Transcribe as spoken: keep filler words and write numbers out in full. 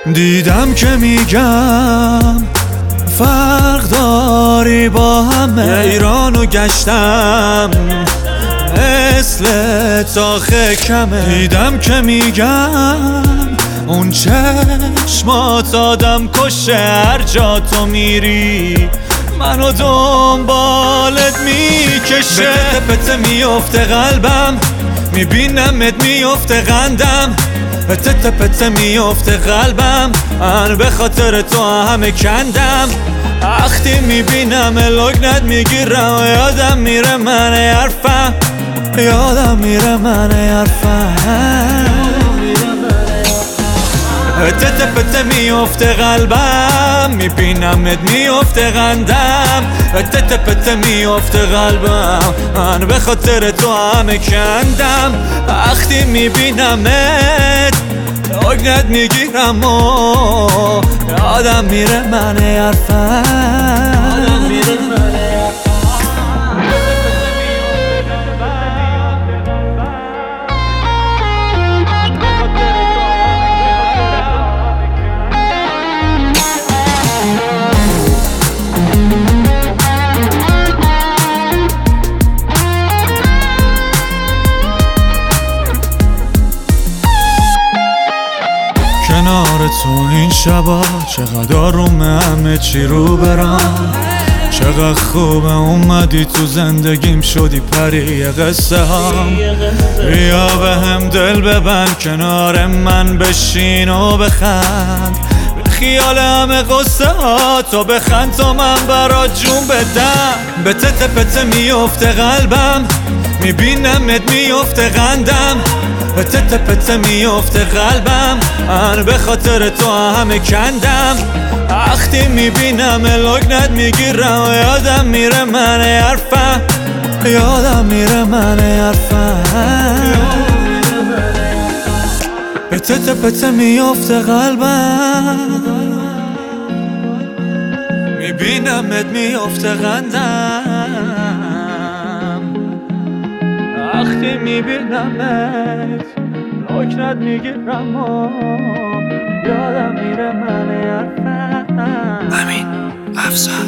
دیدم که میگم فرق داری با همه، ایرانو گشتم مثل تاخه کمه. دیدم که میگم اون چشمات آدم کشه، هر جا تو میری منو دنبالت میکشه. به تته پته میفته قلبم، میبینمت میفته قندم. به تته پته میفته قلبم، من به خاطر تو همه کندم. وقتی میبینم لگنت میگیرم، یادم میره من حرفم، یادم میره من حرفم. تته پته میفته قلبم، میبینمت میفته قندم. تته پته میفته قلبم، من به خاطر تو همه کندم. وقتی میبینمت لگنت میگیرم و یادم میره من حرفم. کنار تو این شبا چقدر آرومه، همه چی رو برام. چقدر خوبه اومدی تو زندگیم، شدی پری قصه هم. بیا به هم دل ببند، کنار من بشین و بخند. به خیال همه قصه ها تو بخند تا من برات جون بدم. به تته پته میفته قلبم، میبینمت میفته قندم. به تته پته میفته قلبم، من به خاطر تو همه کندم. وقتی میبینم لگنت میگیرم، یادم میره من حرفم، یادم میره من حرفم. به تته پته میفته قلبم، میبینمت میفته قندم. وقتی میبینمت لگنت میگیرم و یادم میره من حرفم. امین افزار.